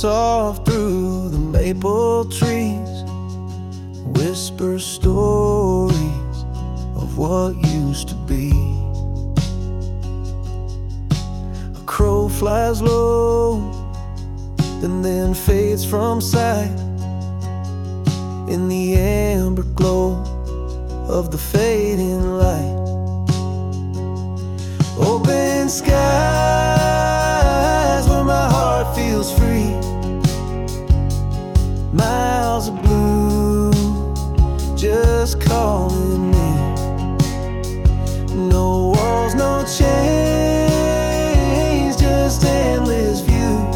soft through the maple trees, whisper stories of what used to be. A crow flies low and then fades from sight in the amber glow of the fading light. Open skies where my heart feels free, miles of blue just calling me. No walls, no chains, just endless views.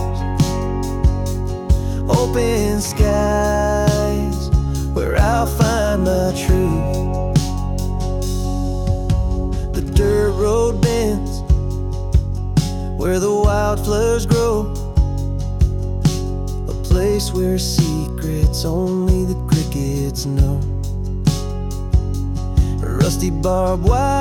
Open skies where I'll find my truth. The dirt road bends where the wildflowers grow, a place where secrets only the crickets know. A rusty barbed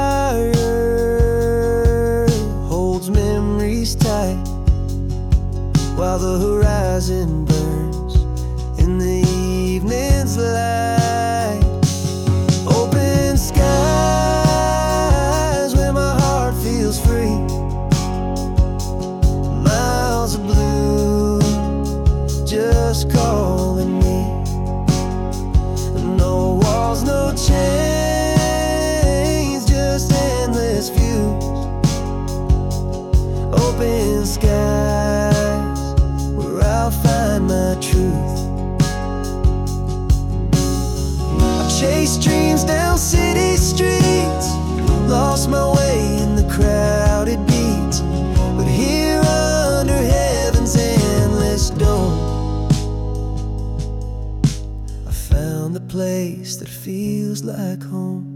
wire holds memories tight while the horizon burns in the evening's light. Open skies where my heart feels free, miles of blue just calling me. No walls, no chains, just endless views. Open skies where I'll find my truth. I chased dreams down city streets, lost my way in the crowded beats, but here under heaven's endless dome, I found the place that feels like home.